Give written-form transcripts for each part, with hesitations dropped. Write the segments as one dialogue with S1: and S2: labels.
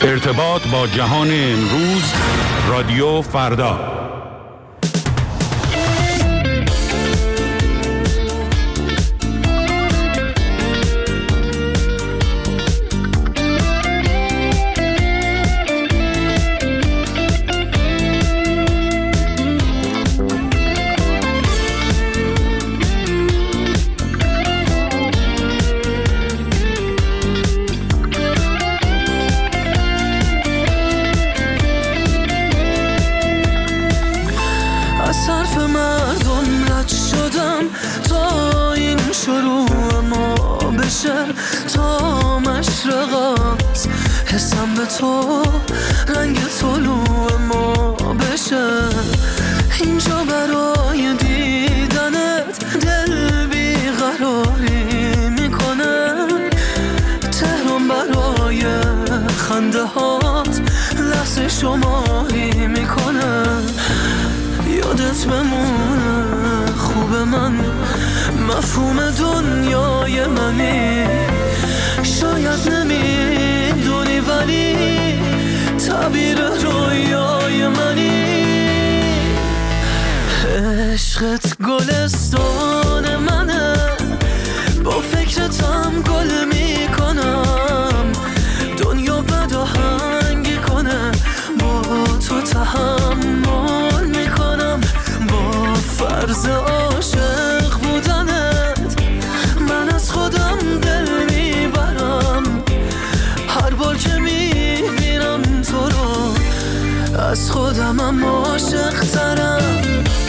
S1: ارتباط با جهان امروز، رادیو فردا.
S2: تا مشرقات حسم به تو رنگ طلوع ما بشه، اینجا برای دیدنت دل بیقراری میکنه، تهران برای خنده هات لحظه شماری میکنه، یادت بمونه خوب من مفهوم دنیای منی، شاید نمیدونی ولی تعبیر رویای منی، عشقت گلستان منه، با فکرتم گل میکنم، دنیا بد آهنگی کنه با تو تحمل میکنم، با فرض عاشق بودنت من از خودم دل میبرم، هر بار که میبینم تو رو از خودمم عاشق ترم.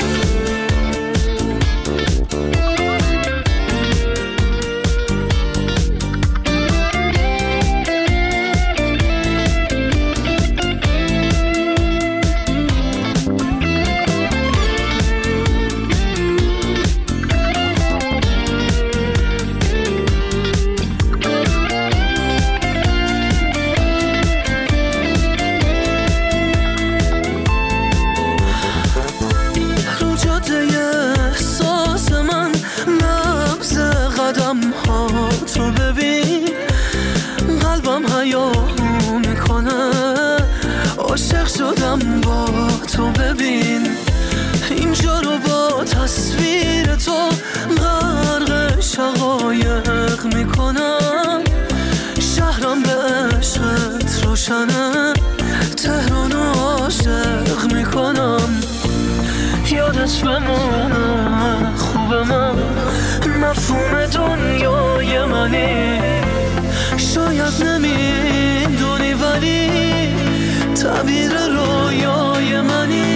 S2: تو ببین قلبم حیاهو میکنه، عاشق شدم با تو ببین، اینجا رو با تصویر تو غرق شقایق میکنم، شهرم به عشقت روشنه، تهران عاشق میکنم، یادت بمونه خوب من مفهوم دنیای منی، شاید نمیدونی ولی تعبیر رویای منی،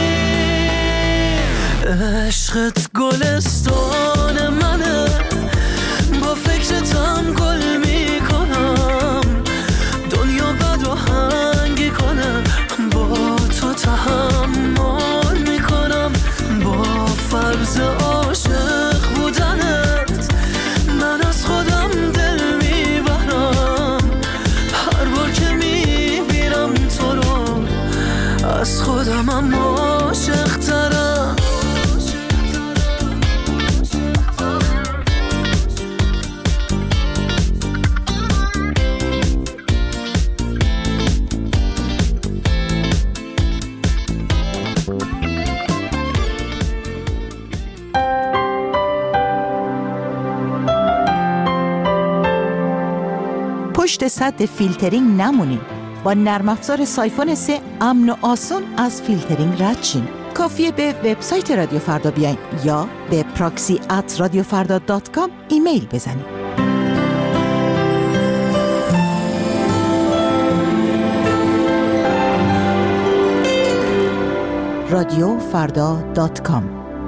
S2: عشقت گلستان منه، با فکرتم گل میکنم، دنیا بد آهنگی کنه با تو تحمل میکنم، با فرض عاشق بودنت من از خودم دل میبرم، هر بار که میبینم تو رو از خودمم عاشق ترم.
S3: پشت سد فیلترینگ نمونین. با نرم افزار سایفون 3 امن و آسون از فیلترینگ رد شین. کافیه به وبسایت رادیو فردا بیاین یا به proxy@radiofarda.com ایمیل بزنین. radiofarda.com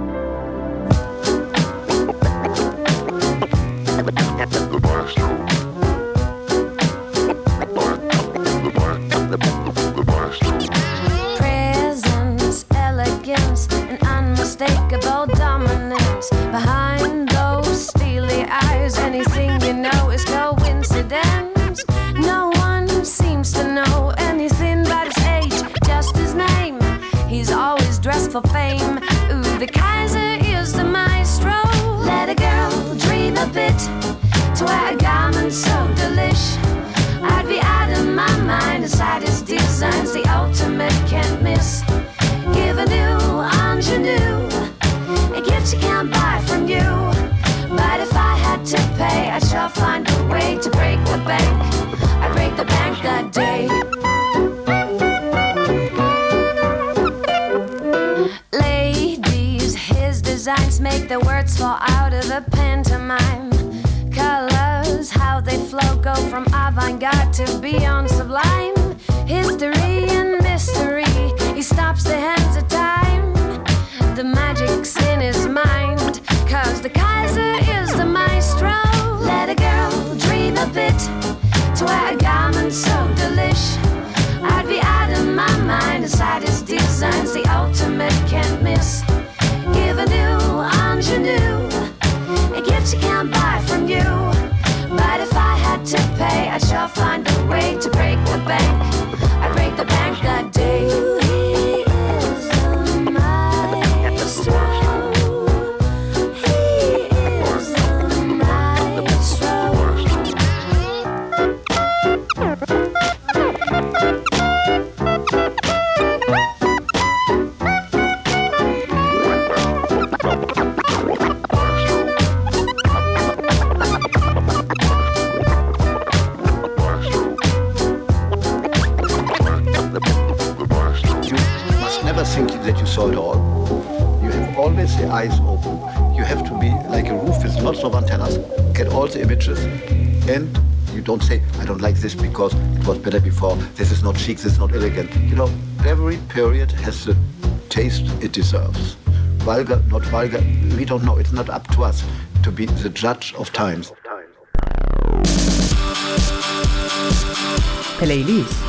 S4: unmistakable dominance behind those steely eyes. Anything you know is coincidence. No one seems to know anything but his age, just his name. He's always dressed for fame. Ooh, the Kaiser is the maestro. Let a girl dream a bit to wear a garment so delish. I'd be out of my mind. It's the words fall out of the pantomime. Colors, how they flow, go from avant-garde to beyond sublime. History and mystery, he stops the hands of time. The magic's in his mind, 'cause the Kaiser is the maestro. Let a girl dream a bit, to wear a garment so delish. I'd be out of my mind inside his designs, the ultimate can't miss. Give a new ingenue, a gift you can't buy from you. But if I had to pay, I shall find a way to break the bank. I'd break the bank that day. He is the maestro. He is the maestro.
S5: That you saw it all. You have always the eyes open. You have to be like a roof with lots of antennas, get all the images, and you don't say, I don't like this because it was better before, this is not chic, this is not elegant. You know, every period has the taste it deserves. Vulgar, not vulgar, we don't know. It's not up to us to be the judge of times.
S6: پلیلیست.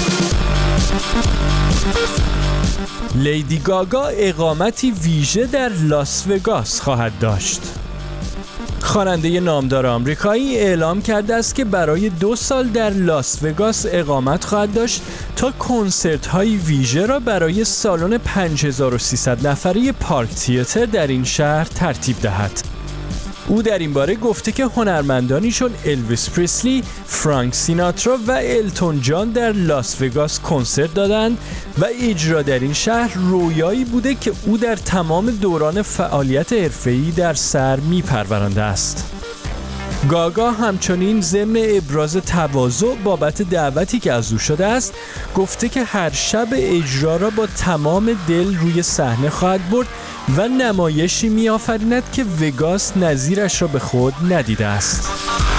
S7: لیدی گاگا اقامتی ویژه در لاس وگاس خواهد داشت. خواننده نامدار آمریکایی اعلام کرده است که برای 2 سال در لاس وگاس اقامت خواهد داشت تا کنسرت‌های ویژه را برای سالن 5300 نفره پارک تئاتر در این شهر ترتیب دهد. او در این باره گفته که هنرمندانی چون الویس پریسلی، فرانک سیناترا و التون جان در لاس وگاس کنسرت دادند و اجرا در این شهر رویایی بوده که او در تمام دوران فعالیت حرفه‌ای در سر می‌پرورانده است. گاگا همچنین ضمن ابراز تواضع بابت دعوتی که از او شده است گفته که هر شب اجرا را با تمام دل روی صحنه خواهد برد و نمایشی می‌آفریند که وگاس نظیرش را به خود ندیده است.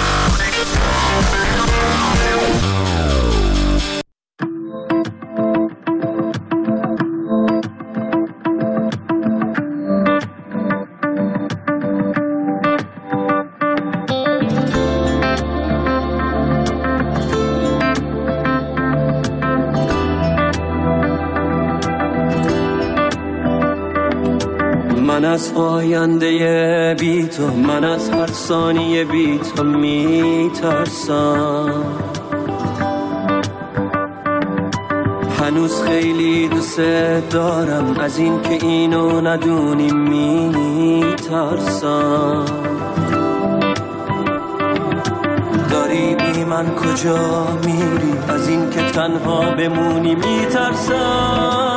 S8: من از آینده بی تو، من از هر ثانیه بی تو میترسم. هنوز خیلی دوست دارم، از این که اینو ندونی میترسم. داری بی من کجا میری، از این که تنها بمونی میترسم.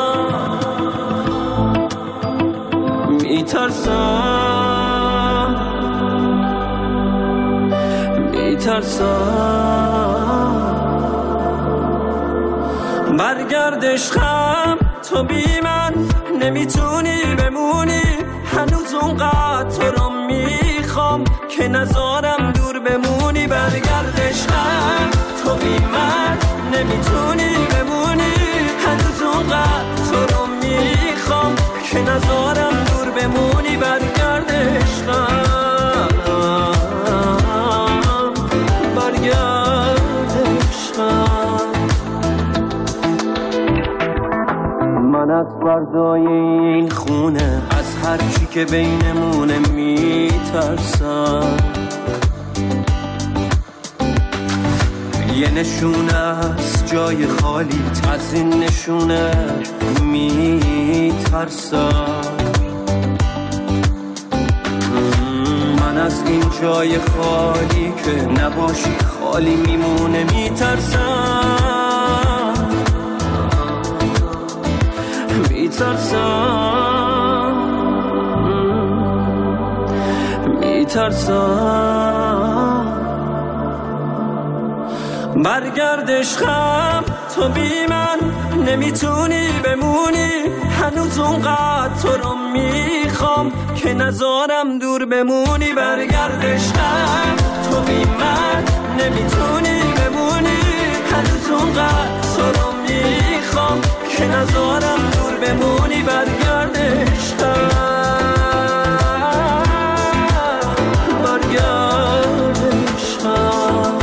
S8: میترسم برگرد عشقم، تو بی من نمیتونی بمونی. هنوز اونقدر تو رو میخوام که نذارم دور بمونی. برگرد عشقم، تو بی من نمیتونی بمونی. هنوز اونقدر تو رو میخوام که نذارم دور بمونی. برگرد عشقم، برگرد عشقم. من از فردای این خونه، از هر چی که بینمونه میترسم. یه نشونه از جای خالی، از این نشونه میترسم. من از این جای خالی که نباشی خالی میمونه میترسم. میترسم، میترسم. برگرد عشقم تو بی من نمیتونی بمونی، هنوز اونقدر تو رو میخوام که نذارم دور بمونی. برگرد عشقم تو بی من نمیتونی بمونی، هنوز اونقدر تو رو میخوام که نذارم دور بمونی. برگرد عشقم، برگرد عشقم.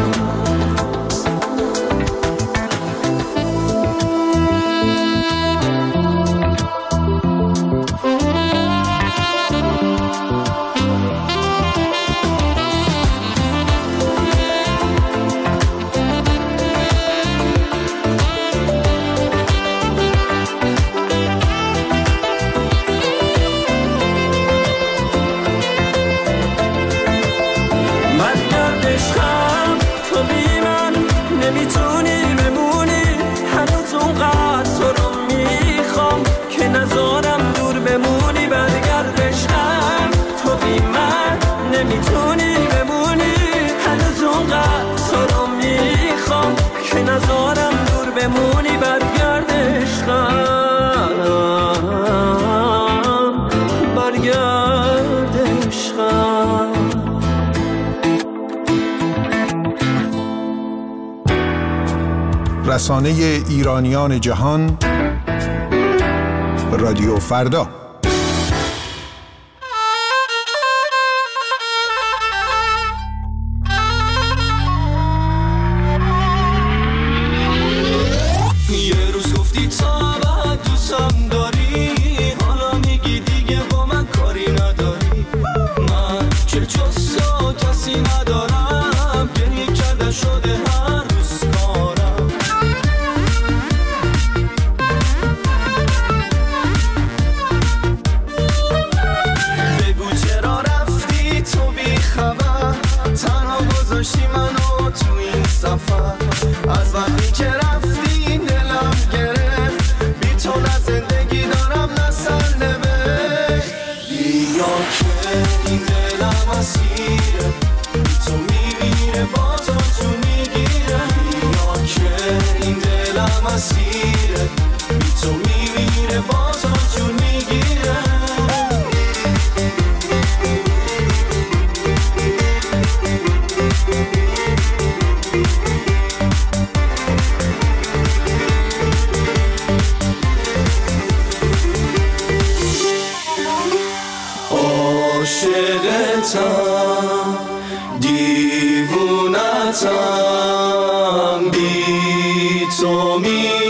S8: نمیتونی بمونی، هنوز اونقدر تو رو میخوام که نذارم دور بمونی. برگرد عشقم، برگرد عشقم.
S6: رسانه ایرانیان جهان، رادیو فردا.
S2: عاشقتم دیوونتم بی تو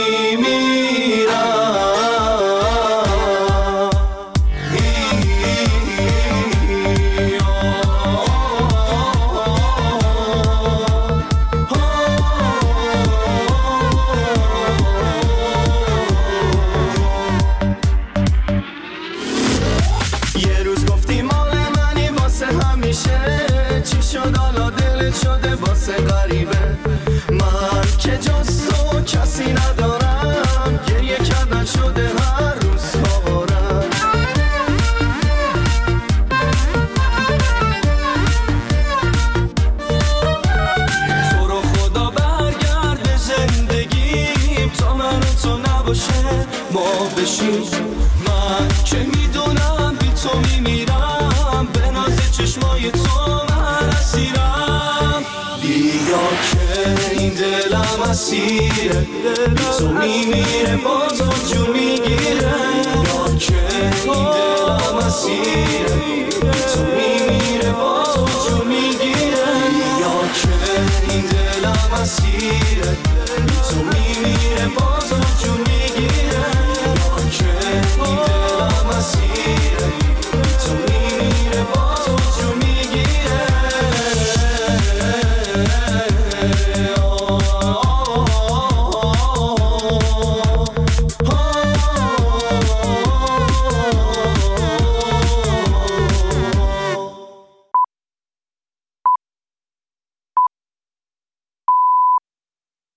S2: من که میدونم بی تو میمیرم، به ناز چشمای تو من اسیرم. بیا که این دلم اسیره، بی تو میمیره با تو جون میگیره. بیا که این دلم اسیره، بی تو میمیره با تو جون میگیره. بیا که این دلم اسیره، بی تو میمیره با تو جون میگیره.